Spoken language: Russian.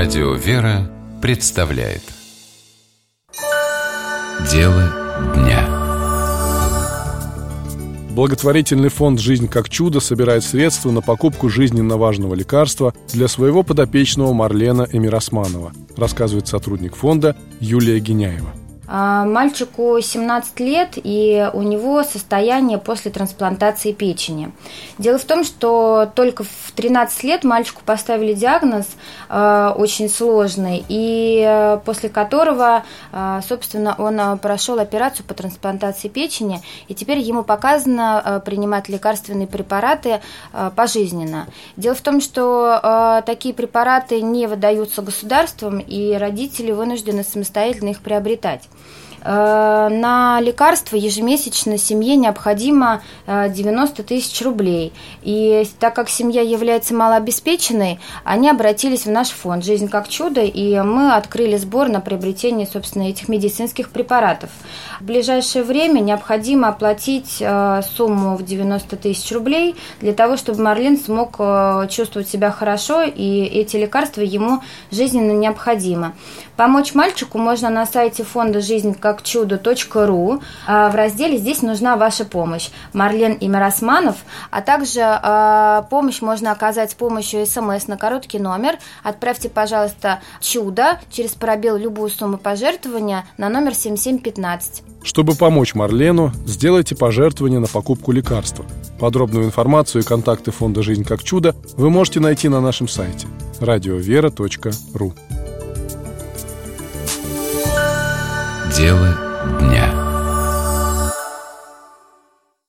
Радио «Вера» представляет Дело дня. Благотворительный фонд «Жизнь как чудо» собирает средства на покупку жизненно важного лекарства для своего подопечного Марлена Эмиросманова, рассказывает сотрудник фонда Юлия Геняева. Мальчику 17 лет, и у него состояние после трансплантации печени. Дело в том, что только в 13 лет мальчику поставили диагноз очень сложный, и после которого, собственно, он прошел операцию по трансплантации печени, и теперь ему показано принимать лекарственные препараты пожизненно. Дело в том, что такие препараты не выдаются государством, и родители вынуждены самостоятельно их приобретать. На лекарства ежемесячно семье необходимо 90 тысяч рублей. И так как семья является малообеспеченной, они обратились в наш фонд «Жизнь как чудо», и мы открыли сбор на приобретение, собственно, этих медицинских препаратов. В ближайшее время необходимо оплатить сумму в 90 тысяч рублей для того, чтобы Марлен смог чувствовать себя хорошо, и эти лекарства ему жизненно необходимы. Помочь мальчику можно на сайте фонда «Жизнь как чудо.ру» в разделе «Здесь нужна ваша помощь». Марлен Эмиросманов, а также помощь можно оказать с помощью СМС на короткий номер. Отправьте, пожалуйста, «Чудо» через пробел любую сумму пожертвования на номер 7715. Чтобы помочь Марлену, сделайте пожертвование на покупку лекарства. Подробную информацию и контакты фонда «Жизнь как чудо» вы можете найти на нашем сайте radiovera.ru. Дело дня.